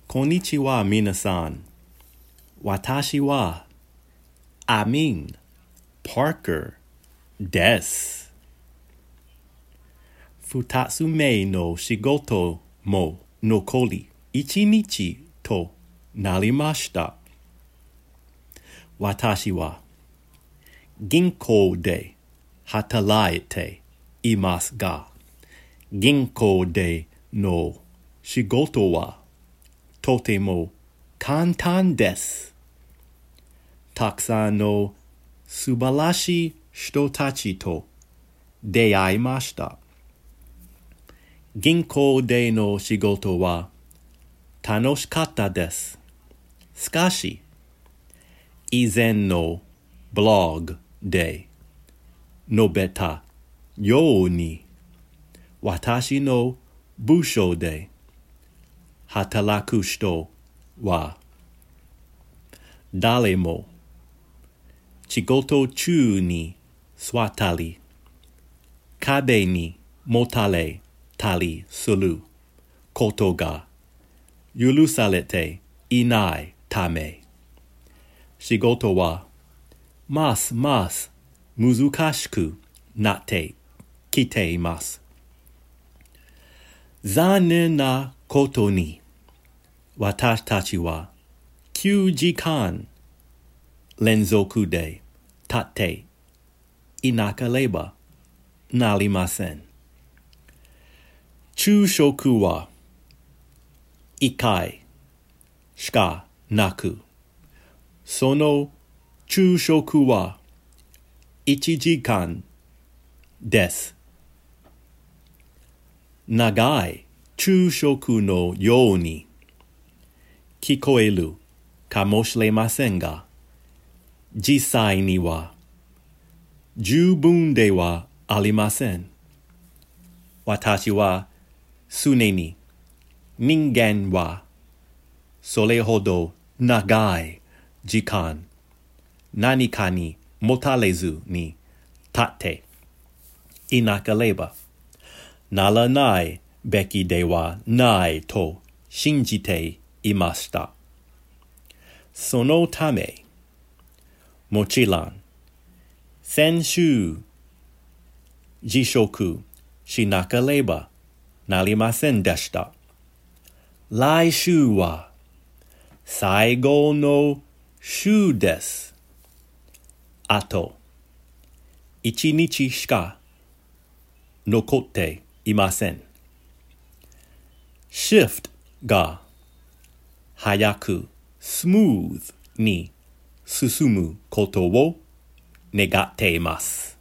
こんにちは、皆さん。私は、Amin Parker です。二つ目の仕事も残り一日となりました。私は、銀行で働いていますが、銀行での仕事はとても簡単です。たくさんの素晴らしい人たちと出会いました。銀行での仕事は楽しかったです。しかし、以前のブログで述べたように、私の部署で働く人は誰も仕事中に座ったり壁にもたれたりすることが許されていないため、仕事はますます難しくなってきています。残念なことに、私たちは9時間連続で立っていなければなりません。昼食は1回しかなく、その昼食は1時間です。長い昼食のように聞こえるかもしれませんが、実際には十分ではありません。私は常に人間はそれほど長い時間何かにもたれずに立っていなければならないべきではないと信じていました。そのため、もちろん、先週辞職しなければなりませんでした。来週は最後の週です。あと1日しか残っていません。シフトが早くスムーズに進むことを願っています。